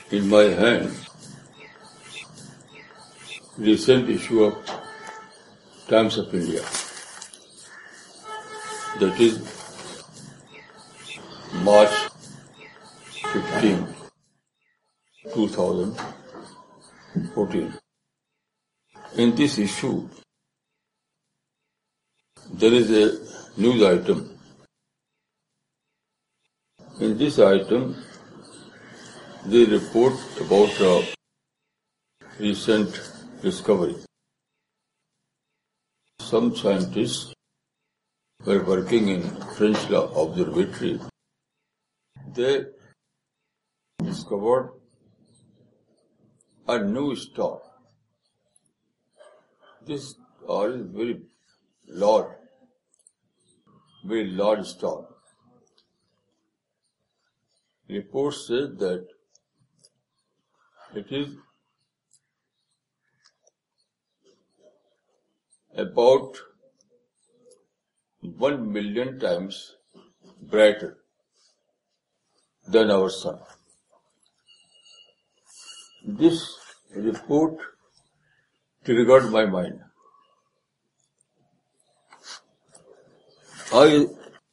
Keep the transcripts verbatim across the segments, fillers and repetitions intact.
In my hand, recent issue of Times of India, that is March fifteenth, two thousand fourteen. In this issue, there is a news item. In this item, they report about a recent discovery. Some scientists were working in French Law Observatory. They discovered a new star. This star is very large, very large star. Reports say that it is about one million times brighter than our sun. This report triggered my mind. I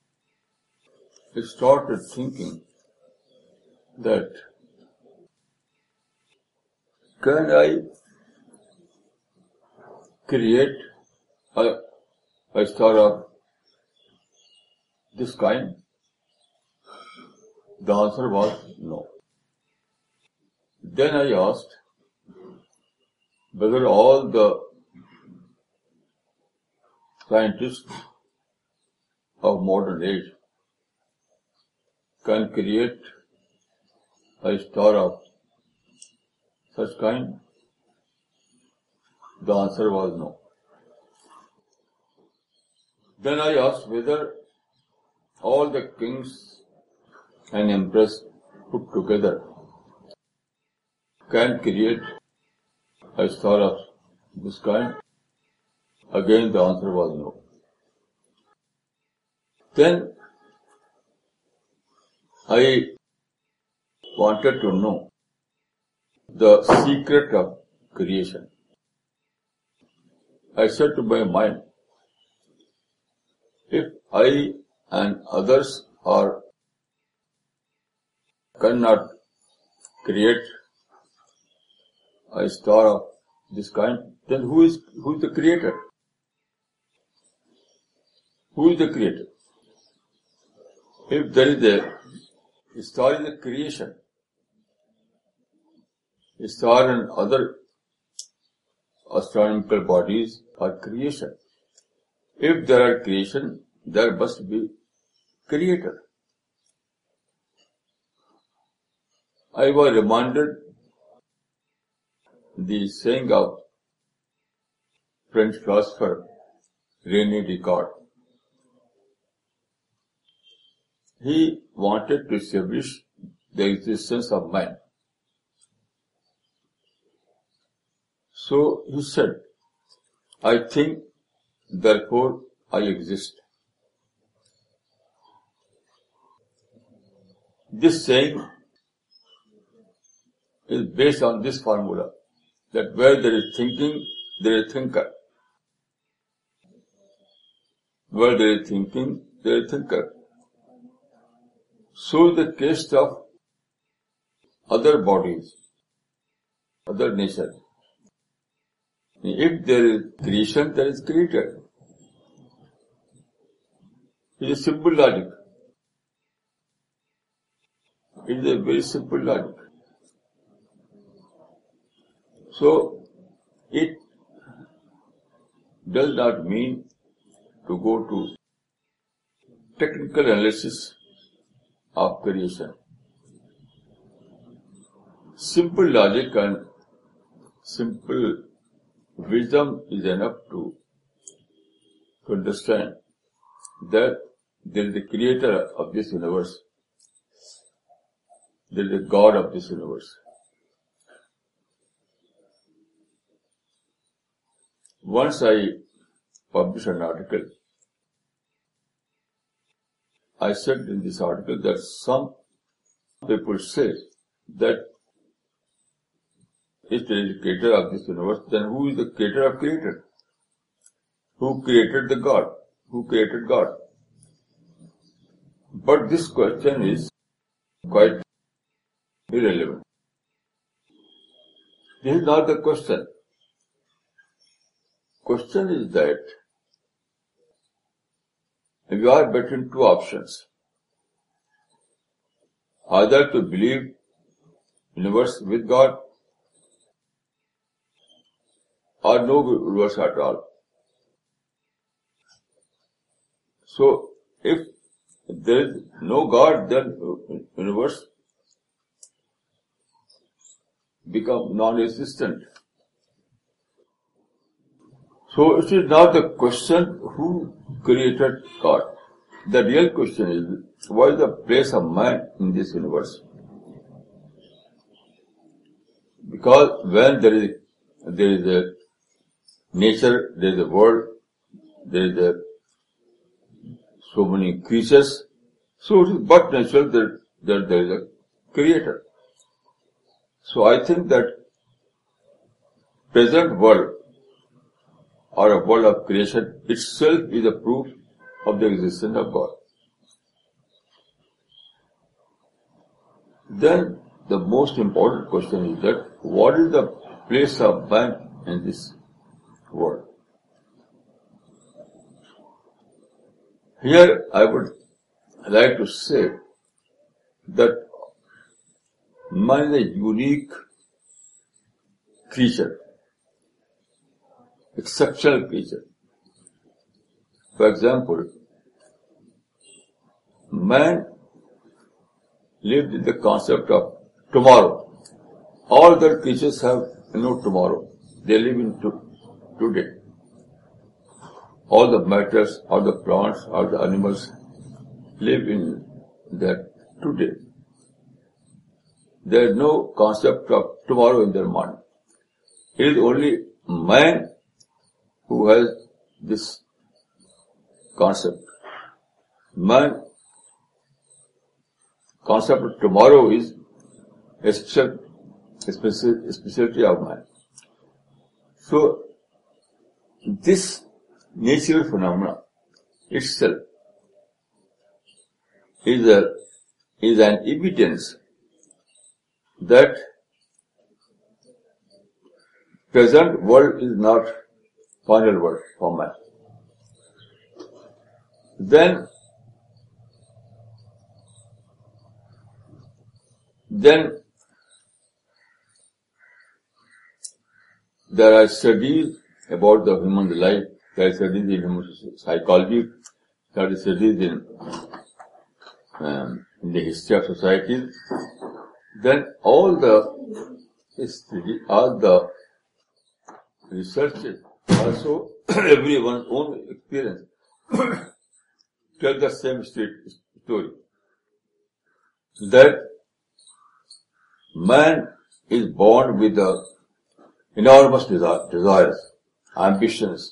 started thinking that can I create a, a star of this kind? The answer was no. Then I asked whether all the scientists of modern age can create a star of such kind. The answer was no. Then I asked whether all the kings and emperors put together can create a star of this kind. Again the answer was no. Then I wanted to know the secret of creation. I said to my mind, if I and others are cannot create a star of this kind, then who is who is the creator? Who is the creator? If there is a star is a creation, a star and other astronomical bodies are creation. If there are creation, there must be creator. I was reminded the saying of French philosopher René Descartes. He wanted to establish the existence of man. So he said, I think, therefore I exist. This saying is based on this formula, that where there is thinking, there is thinker. Where there is thinking, there is thinker. So the case of other bodies, other nature. If there is creation, there is creator. It is simple logic. It is a very simple logic. So, it does not mean to go to technical analysis of creation. Simple logic and simple wisdom is enough to, to understand that there is a creator of this universe. There is a God of this universe. Once I published an article, I said in this article that some people say that if there is a creator of this universe, then who is the creator of creator? Who created the God? Who created God? But this question is quite irrelevant. This is not the question. Question is that we are between two options. Either to believe universe with God or no universe at all. So, if there is no God, then universe become non-existent. So, it is not the question who created God. The real question is, what is the place of man in this universe? Because when there is there is a nature, there is a world, there is a so many creatures, so it is but natural that, that there is a creator. So I think that present world or a world of creation itself is a proof of the existence of God. Then the most important question is that what is the place of man in this world? Here I would like to say that man is a unique creature, exceptional creature. For example, man lived in the concept of tomorrow. All other creatures have no tomorrow. They live in to, today. All the matters, all the plants, all the animals live in that today. There is no concept of tomorrow in their mind. It is only man who has this concept. Man concept of tomorrow is a special, a special a specialty of man. So this natural phenomena itself is a is an evidence that present world is not final world for man. Then then there are studies about the human life. There are studies in human psychology, there are studies in, um, in the history of society. Then all the history, all the researches, also everyone's own experience, tell the same story. That man is born with the enormous desire, desires, ambitions,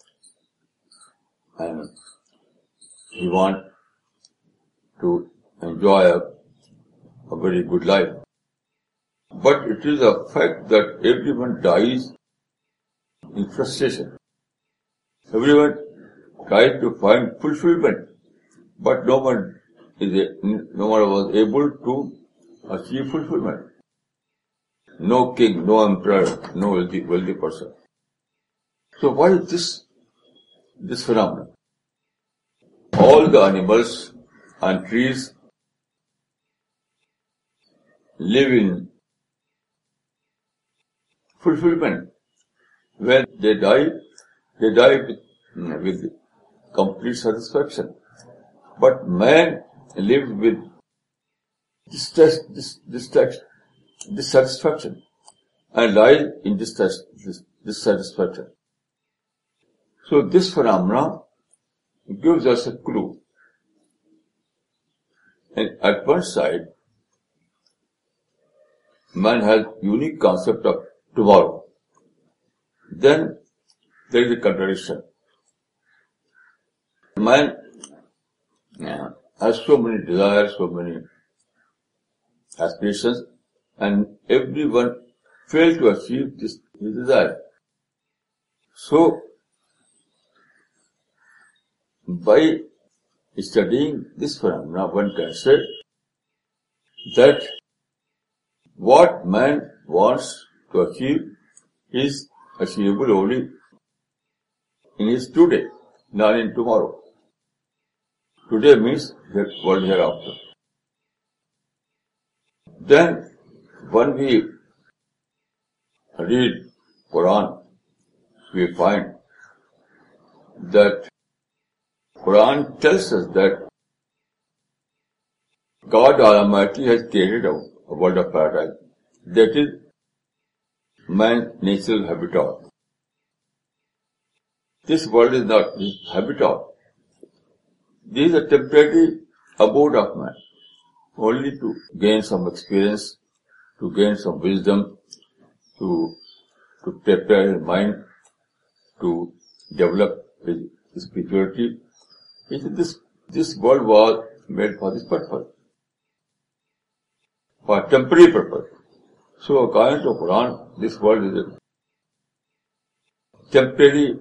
and he wants to enjoy a, a very good life. But it is a fact that everyone dies in frustration. Everyone tries to find fulfillment, but no one is a, no one was able to achieve fulfillment. No king, no emperor, no wealthy, wealthy person. So what is this, this phenomenon? All the animals and trees live in fulfillment. When they die, they die with, with complete satisfaction. But man lives with distress, dis, distress, dissatisfaction and lies in distress, dis, dissatisfaction. So this phenomena gives us a clue. And at one side, man has unique concept of tomorrow. Then there is a contradiction. Man yeah, has so many desires, so many aspirations, and everyone fail to achieve this his desire. So, by studying this phenomena, one can say that what man wants to achieve is achievable only in his today, not in tomorrow. Today means the world hereafter. Then, when we read Quran, we find that Quran tells us that God Almighty has created a, a world of paradise. That is man's natural habitat. This world is not his habitat. This is a temporary abode of man, only to gain some experience, to gain some wisdom, to, to prepare his mind, to develop his, his spirituality. This, this world was made for this purpose, for a temporary purpose. So according to Quran, this world is a temporary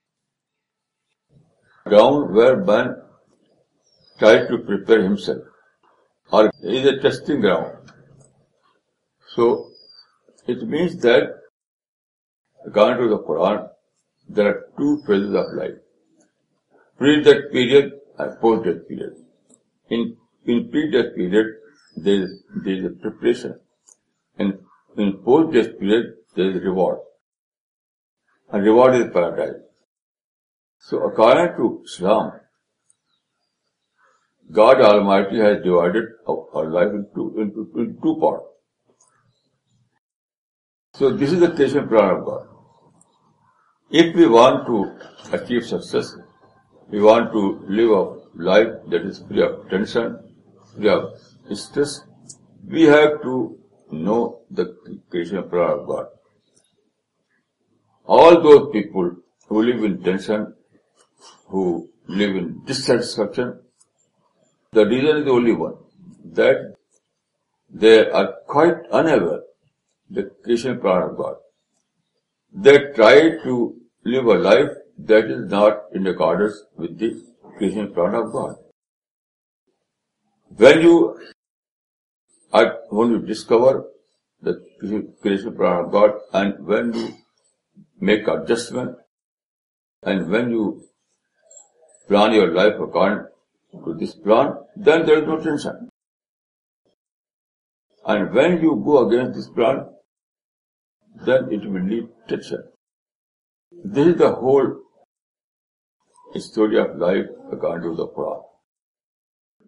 ground where man tries to prepare himself, or is a testing ground. So it means that according to the Quran, there are two phases of life: pre-death period and post-death period. In in pre-death period, there is there is a preparation, and in post-death period, there is reward. And reward is paradise. So according to Islam, God Almighty has divided our life into, into, into two parts. So this is the creation plan of God. If we want to achieve success, we want to live a life that is free of tension, free of stress, we have to know the creation plan of God. All those people who live in tension, who live in dissatisfaction, the reason is only one, that they are quite unaware of the creation plan of God. They try to live a life that is not in accordance with the creation plan of God. When you are, when you discover the creation plan of God, and when you make adjustment, and when you plan your life according to this plan, then there is no tension. And when you go against this plan, then it will lead to tension. This is the whole story of life according to the Quran.